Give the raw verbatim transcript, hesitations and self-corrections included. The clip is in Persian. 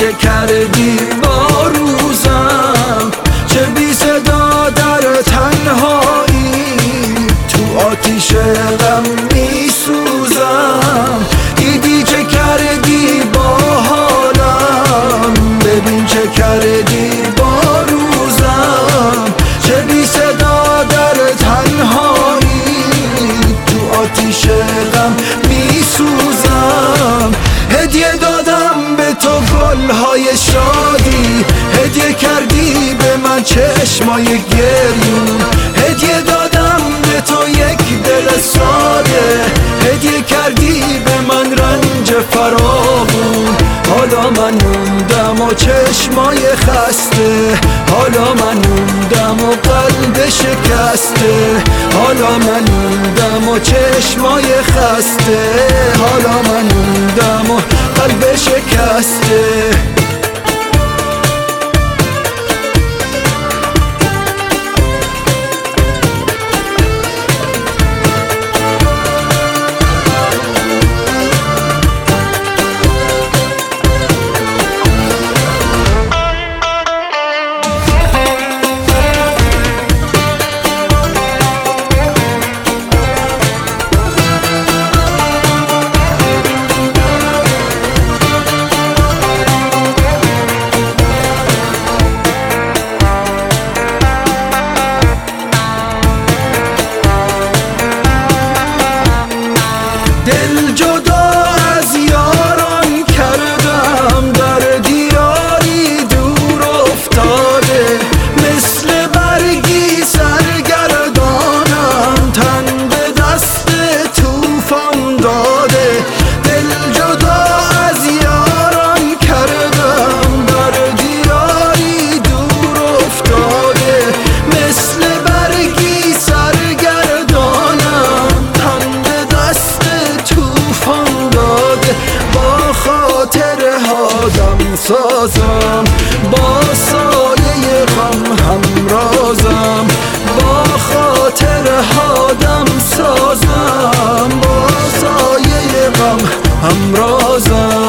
چه کردی با روزم، چه بی صدا در تنهایی تو آتیش غم می سوزم. دیدی چه کردی با حالم، ببین چه کردی با روزم، چه بی صدا در تنهایی تو آتیش غم می سوزم. هدیه دادم به تو گلهای شادی، هدیه کردی به من چشمای گریون. هدیه دادم به تو یک دل ساده، هدیه کردی به من رنج فراوون. حالا من موندم و چشمای خسته، حالا من موندم و قلب شکسته، حالا من موندم و چشمای خسته، حالا من موندم و قلب شکسته. دل جدا از یاران کردم، در دیاری دور افتاده، مثل برگی سرگردانم، تن به دست توفان داده. دل جدا از یاران کردم، در دیاری دور افتاده، مثل برگی سرگردانم، تن به دست توفان داده. با خاطر هادم سازم، با سایه غم همرازم، با خاطر هادم سازم، با سایه غم همرازم.